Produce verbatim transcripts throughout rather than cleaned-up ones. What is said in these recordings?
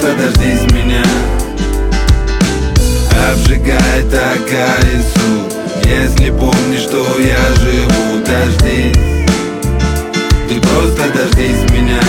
Просто дождись меня. Обжигает так Арису. Если помнишь, что я живу, дождись. Ты просто дождись меня.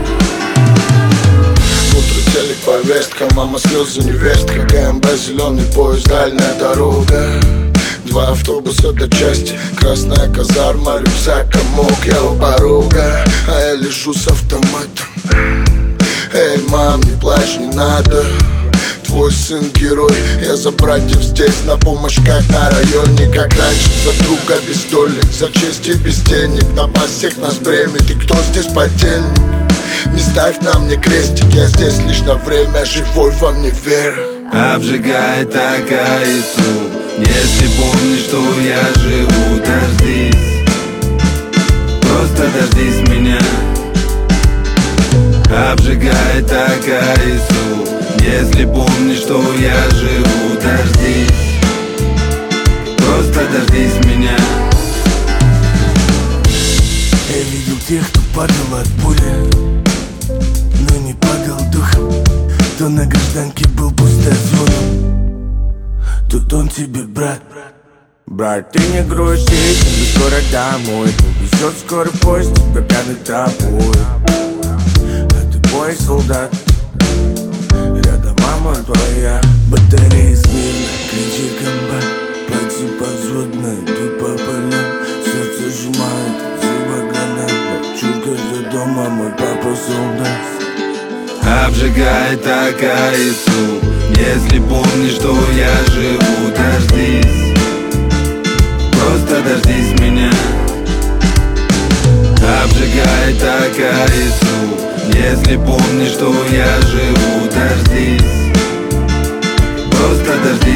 Утро телек, повестка, мама слезы, невестка, ГМБ, зеленый поезд, дальняя дорога. Два автобуса до части, красная казарма, рюкзак, комок, я у порога. А я лежу с автоматом. Эй, мам, не плачь, не надо. Твой сын герой, я за братьев здесь, на помощь как на районе. Как раньше, за друга без доли, за честь и без денег. Напасть всех нас бремя, ты кто здесь подельник? Не ставь на мне крестик, я здесь лишь на время, живой вам не верю. Обжигает так Арису. Если помнишь, что я живу, дождись. Просто дождись меня. Обжигает так Арису. Если помнишь, что я живу, дождись. Просто дождись меня. Я видел тех, кто падал от боли, но не падал духом. Кто на гражданке был пустая зона, тут он тебе брат. Брат, ты не грусти, тебе скоро домой. Везет скоро поезд, тебя пьяный тобой. А ты бой солдат, рядом мама твоя. Батарея смирно, кричи комбат. Плати подводно, иду по полям. Сердце сжимает, зубы гранат. Чурка за дома, мой папа солдат. Обжигает так Арису. Если помнишь, что я живу, дождись. Просто дождись меня. Обжигает так Арису. Если помнишь, что я живу, дождись. Просто дождись.